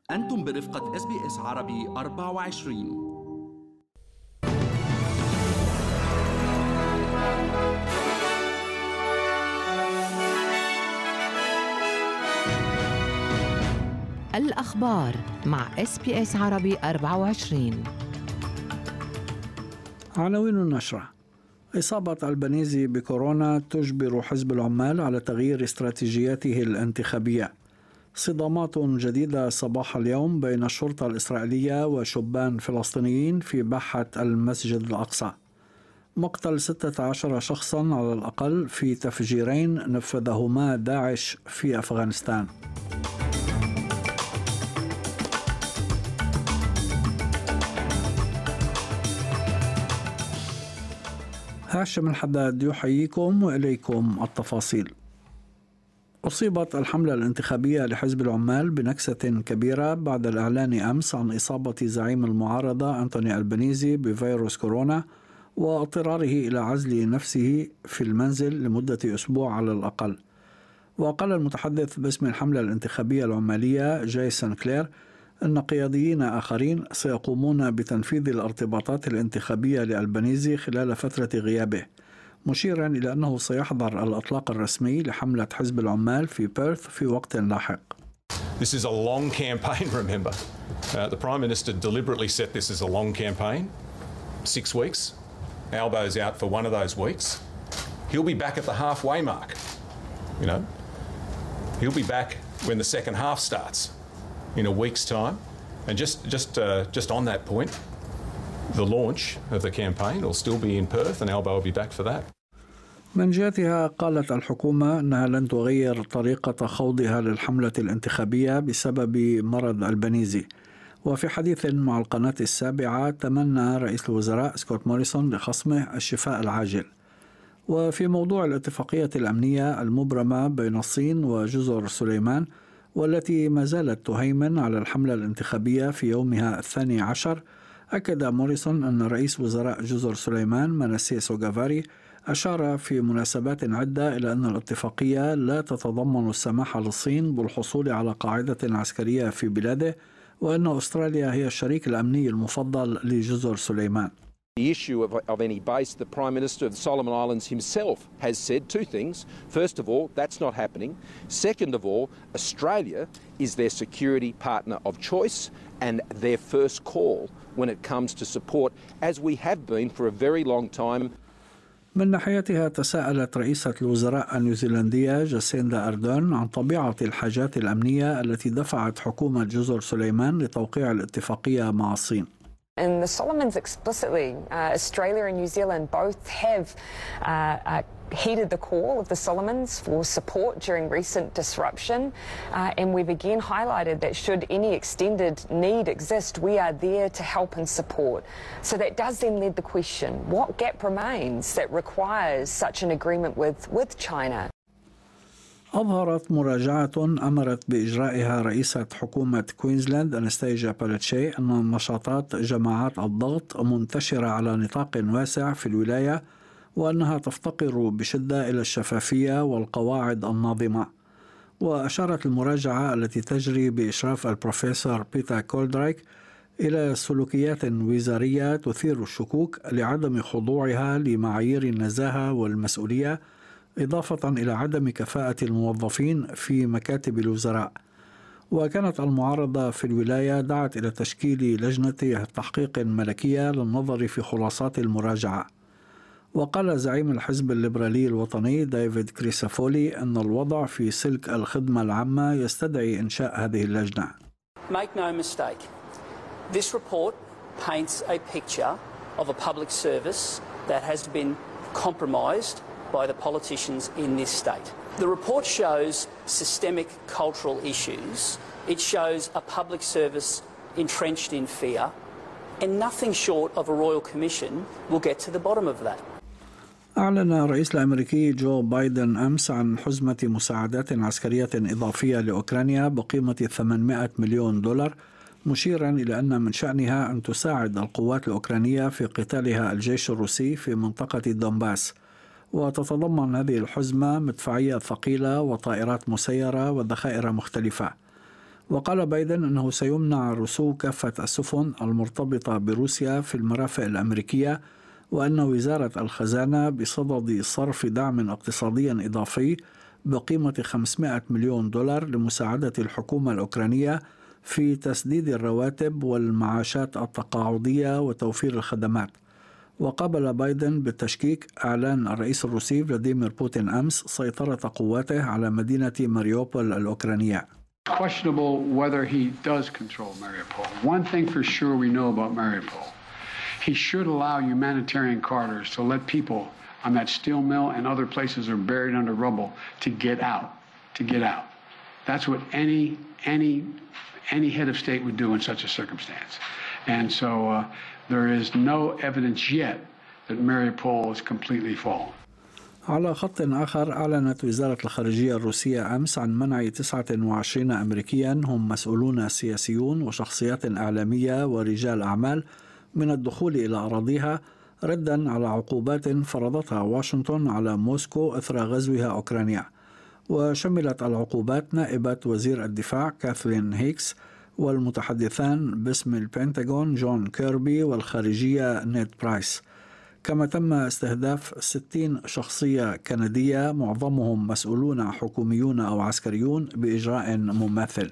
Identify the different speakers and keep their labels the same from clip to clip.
Speaker 1: أنتم برفقة SBS عربي 24.
Speaker 2: الأخبار مع SBS عربي 24.
Speaker 3: عناوين النشرة: إصابة ألبانيزي بكورونا تجبر حزب العمال على تغيير استراتيجياته الانتخابية. صدامات جديدة صباح اليوم بين الشرطة الإسرائيلية وشبان فلسطينيين في باحة المسجد الأقصى. مقتل 16 شخصا على الأقل في تفجيرين نفذهما داعش في أفغانستان. هاشم الحداد يحييكم وإليكم التفاصيل. أصيبت الحملة الانتخابية لحزب العمال بنكسة كبيرة بعد الإعلان أمس عن إصابة زعيم المعارضة أنتوني ألبانيزي بفيروس كورونا واضطراره إلى عزل نفسه في المنزل لمدة أسبوع على الأقل. وقال المتحدث باسم الحملة الانتخابية العمالية جايسون كلير أن قياديين آخرين سيقومون بتنفيذ الارتباطات الانتخابية لألبانيزي خلال فترة غيابه، مشيرا إلى أنه سيحضر الإطلاق الرسمي لحملة حزب العمال في بيرث في وقت لاحق.
Speaker 4: This is a long campaign, remember. The Prime Minister deliberately set this as a long campaign. 6 weeks. Albo's out for one of those weeks. He'll be back at the halfway mark. You know, he'll be back when the second half starts in a week's time. And just on that point, the launch of the campaign will still be in Perth and Albo will be back for that.
Speaker 3: من جهتها قالت الحكومة أنها لن تغير طريقة خوضها للحملة الانتخابية بسبب مرض ألبانيزي. وفي حديث مع القناة السابعة تمنى رئيس الوزراء سكوت موريسون لخصمه الشفاء العاجل. وفي موضوع الاتفاقية الأمنية المبرمة بين الصين وجزر سليمان والتي ما زالت تهيمن على الحملة الانتخابية في يومها 12، أكد موريسون أن رئيس وزراء جزر سليمان مناسي سوغافاري أشار في مناسبات عدة إلى أن الاتفاقية لا تتضمن السماح للصين بالحصول على قاعدة عسكرية في بلاده، وأن أستراليا هي الشريك الأمني المفضل لجزر سليمان.
Speaker 5: The issue of any base, the Prime Minister of the Solomon Islands himself has said 2 things. First of all, that's not happening. Second of all, Australia is their security partner of choice and their first call when it comes to support, as we have been for a very long time.
Speaker 3: من ناحيتها تساءلت رئيسة الوزراء النيوزيلندية جاسيندا أردون عن طبيعة الحاجات الأمنية التي دفعت حكومة جزر سليمان لتوقيع الاتفاقية مع الصين.
Speaker 6: In the Solomons explicitly, Australia and New Zealand both have heeded the call of the Solomons for support during recent disruption, and we've again highlighted that should any extended need exist, we are there to help and support. So that does then lead the question, what gap remains that requires such an agreement with China?
Speaker 3: أظهرت مراجعة أمرت بإجرائها رئيسة حكومة كوينزلاند أنستيجيا بالاتشي أن نشاطات جماعات الضغط منتشرة على نطاق واسع في الولاية، وأنها تفتقر بشدة إلى الشفافية والقواعد الناظمة. وأشارت المراجعة التي تجري بإشراف البروفيسور بيتر كولدرايك إلى سلوكيات وزارية تثير الشكوك لعدم خضوعها لمعايير النزاهة والمسؤولية، إضافة إلى عدم كفاءة الموظفين في مكاتب الوزراء. وكانت المعارضة في الولاية دعت إلى تشكيل لجنة تحقيق ملكية للنظر في خلاصات المراجعة. وقال زعيم الحزب الليبرالي الوطني ديفيد كريسافولي أن الوضع في سلك الخدمة العامة يستدعي إنشاء هذه اللجنة.
Speaker 7: Make no mistake, this report paints a picture of a public service that has been compromised by the politicians in this state. The report shows systemic cultural issues. It shows a public service entrenched in fear, and nothing short of a royal commission will get to the bottom of that.
Speaker 3: أعلن الرئيس الأمريكي جو بايدن أمس عن حزمة مساعدات عسكرية إضافية لأوكرانيا بقيمة $800 مليون، مشيرا إلى أن من شأنها أن تساعد القوات الأوكرانية في قتالها الجيش الروسي في منطقة دونباس. وتتضمن هذه الحزمة مدفعية ثقيلة وطائرات مسيرة وذخائر مختلفة. وقال بايدن أنه سيمنع رسو كافة السفن المرتبطة بروسيا في المرافق الأمريكية، وأن وزارة الخزانة بصدد صرف دعم اقتصادي إضافي بقيمة $500 مليون لمساعدة الحكومة الأوكرانية في تسديد الرواتب والمعاشات التقاعدية وتوفير الخدمات. وقابل بايدن بالتشكيك إعلان الرئيس الروسي فلاديمير بوتين أمس سيطرة قواته على مدينة ماريوبول الأوكرانية.
Speaker 8: Questionable whether he does control Mariupol. One thing for sure we know about Mariupol. He should allow humanitarian corridors to let people on that steel mill and other places that are buried under rubble to get out. That's what any head of state would do in such a circumstance. And so there is no evidence yet that Mariupol is completely fallen.
Speaker 3: على خط آخر، أعلنت وزارة الخارجية الروسية أمس عن منع 29 أمريكيا هم مسؤولون سياسيون وشخصيات إعلامية ورجال أعمال من الدخول إلى أراضيها، ردا على عقوبات فرضتها واشنطن على موسكو إثر غزوها أوكرانيا. وشملت العقوبات نائبة وزير الدفاع كاثلين هيكس والمتحدثان باسم البنتاغون جون كيربي والخارجية نيد برايس. كما تم استهداف 60 شخصية كندية معظمهم مسؤولون حكوميون أو عسكريون بإجراء مماثل.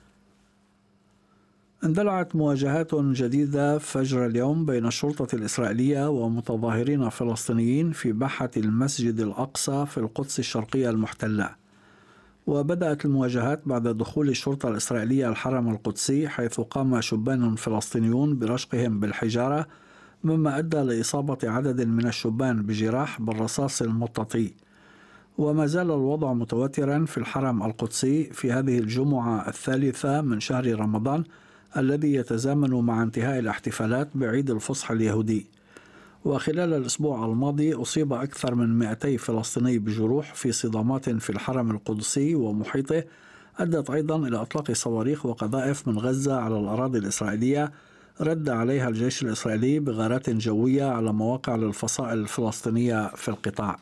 Speaker 3: اندلعت مواجهات جديدة فجر اليوم بين الشرطة الإسرائيلية ومتظاهرين فلسطينيين في باحة المسجد الأقصى في القدس الشرقية المحتلة. وبدأت المواجهات بعد دخول الشرطة الإسرائيلية الحرم القدسي، حيث قام شبان فلسطينيون برشقهم بالحجارة، مما أدى لإصابة عدد من الشبان بجراح بالرصاص المطاطي. وما زال الوضع متوترا في الحرم القدسي في هذه الجمعة الثالثة من شهر رمضان الذي يتزامن مع انتهاء الاحتفالات بعيد الفصح اليهودي. وخلال الأسبوع الماضي أصيب أكثر من 200 فلسطيني بجروح في صدامات في الحرم القدسي ومحيطه، أدت أيضا إلى إطلاق صواريخ وقذائف من غزة على الأراضي الإسرائيلية، رد عليها الجيش الإسرائيلي بغارات جوية على مواقع للفصائل الفلسطينية في القطاع.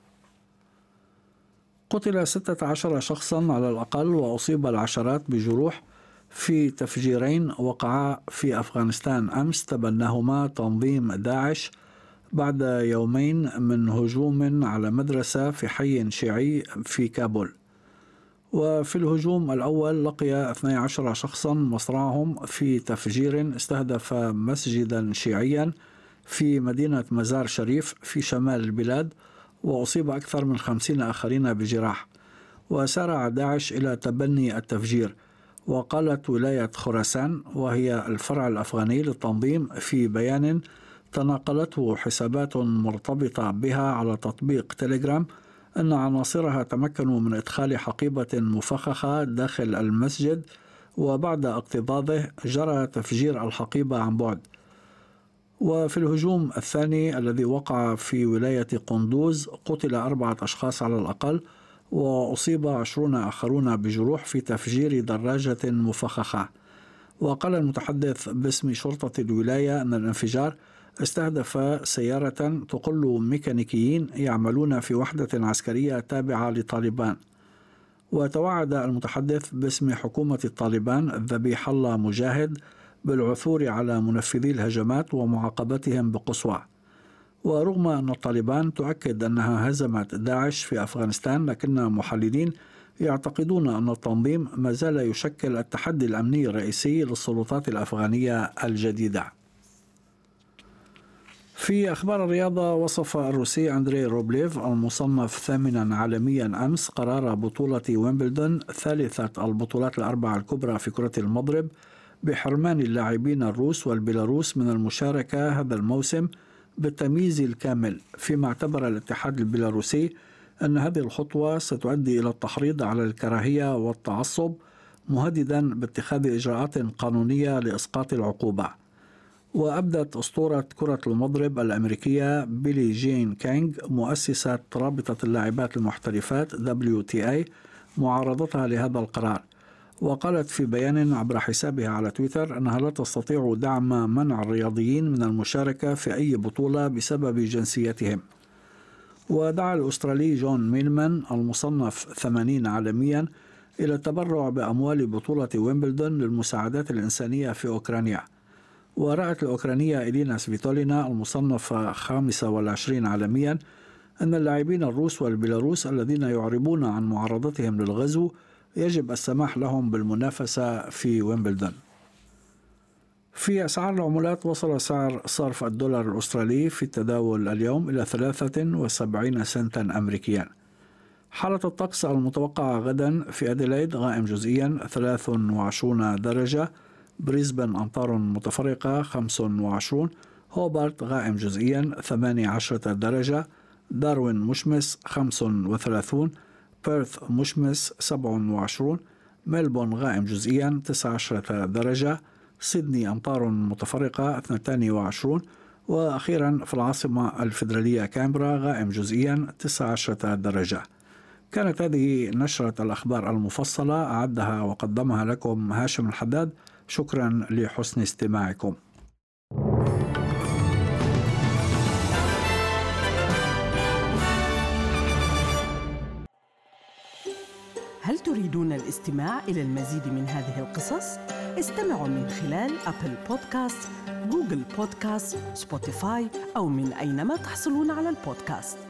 Speaker 3: قتل 16 شخصا على الأقل وأصيب العشرات بجروح في تفجيرين وقعا في أفغانستان أمس تبناهما تنظيم داعش بعد يومين من هجوم على مدرسة في حي شيعي في كابول. وفي الهجوم الأول لقي 12 شخصا مصرعهم في تفجير استهدف مسجدا شيعيا في مدينة مزار شريف في شمال البلاد، وأصيب أكثر من 50 آخرين بجراح. وسارع داعش إلى تبني التفجير. وقالت ولاية خراسان وهي الفرع الأفغاني للتنظيم في بيان تناقلته حسابات مرتبطة بها على تطبيق تيليجرام أن عناصرها تمكنوا من إدخال حقيبة مفخخة داخل المسجد، وبعد اكتظاظه جرى تفجير الحقيبة عن بعد. وفي الهجوم الثاني الذي وقع في ولاية قندوز قتل 4 أشخاص على الأقل، وأصيب 20 آخرون بجروح في تفجير دراجة مفخخة. وقال المتحدث باسم شرطة الولاية أن الانفجار استهدف سيارة تقل ميكانيكيين يعملون في وحدة عسكرية تابعة لطالبان. وتوعد المتحدث باسم حكومة الطالبان ذبيح الله مجاهد بالعثور على منفذي الهجمات ومعاقبتهم بقسوة. ورغم أن الطالبان تؤكد أنها هزمت داعش في أفغانستان، لكن محللين يعتقدون أن التنظيم ما زال يشكل التحدي الأمني الرئيسي للسلطات الأفغانية الجديدة. في أخبار الرياضة، وصف الروسي أندري روبليف المصنف 8 عالميا أمس قرار بطولة ويمبلدون ثالثة البطولات الأربعة الكبرى في كرة المضرب بحرمان اللاعبين الروس والبيلاروس من المشاركة هذا الموسم بالتمييز الكامل، فيما اعتبر الاتحاد البيلاروسي أن هذه الخطوة ستؤدي إلى التحريض على الكراهية والتعصب، مهددا باتخاذ إجراءات قانونية لإسقاط العقوبة. وأبدت أسطورة كرة المضرب الأمريكية بيلي جين كينغ مؤسسة رابطة اللاعبات المحترفات WTA معارضتها لهذا القرار. وقالت في بيان عبر حسابها على تويتر أنها لا تستطيع دعم منع الرياضيين من المشاركة في أي بطولة بسبب جنسيتهم. ودعا الأسترالي جون ميلمان المصنف 80 عالميا إلى التبرع بأموال بطولة ويمبلدون للمساعدات الإنسانية في أوكرانيا. ورأت الأوكرانية إلينا سفيتولينا المصنفة 25 عالميا أن اللاعبين الروس والبيلاروس الذين يعربون عن معارضتهم للغزو يجب السماح لهم بالمنافسة في ويمبلدون. في أسعار العملات، وصل سعر صرف الدولار الأسترالي في التداول اليوم إلى 73 سنتا أمريكيا. حالة الطقس المتوقعة غدا: في أديلايد غائم جزئيا 23 درجة، بريسبن أمطار متفرقة 25، هوبارت غائم جزئيا 18 درجة، داروين مشمس 35، بيرث مشمس 27، ملبون غائم جزئيا 19 درجة، سيدني أمطار متفرقة 22، وأخيرا في العاصمة الفيدرالية كامبرا غائم جزئيا 19 درجة. كانت هذه نشرة الأخبار المفصلة، أعدها وقدمها لكم هاشم الحداد. شكرا لحسن استماعكم.
Speaker 9: هل تريدون الاستماع إلى المزيد من هذه القصص؟ استمعوا من خلال أبل بودكاست، جوجل بودكاست، سبوتيفاي أو من أينما تحصلون على البودكاست.